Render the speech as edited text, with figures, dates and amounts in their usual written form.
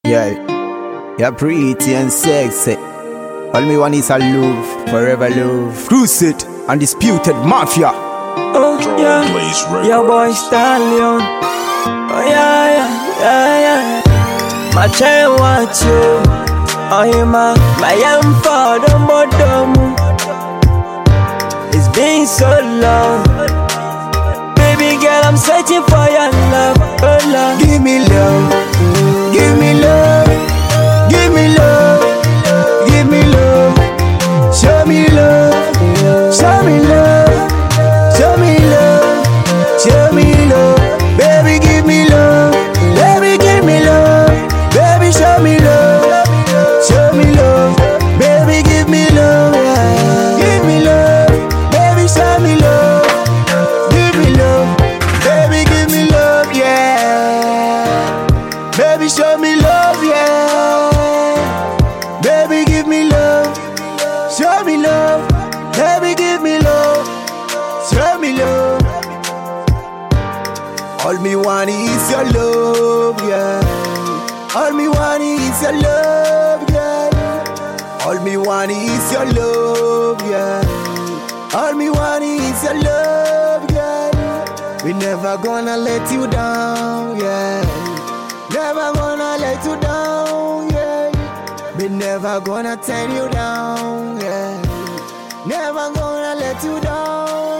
Yeah, you're pretty and sexy. All me want is a love, forever love. Cruise it, undisputed mafia. Oh yeah, your boy Stallion. Oh yeah. My chain want you. Oh yeah, my young father, modomu. It's been so long. Baby girl, I'm searching for your love. Oh love, Give me love, give me love, give me love, give me love. Show me love, show me love, show me love, show me love. Baby, give me love, baby, give me love, baby, show me love, show me love, baby, give me love, yeah. Give me love, baby, show me love, give me love, baby, give me love, yeah. Baby, show me love, yeah. Baby, give me love, show me love, baby, give me love, show me love. All me want is your love, yeah. All me want is your love, yeah. All me want is your love, yeah. All me want is your love, yeah. We never gonna let you down, yeah. Never gonna let you down, yeah. We never gonna turn you down, yeah. Never gonna let you down.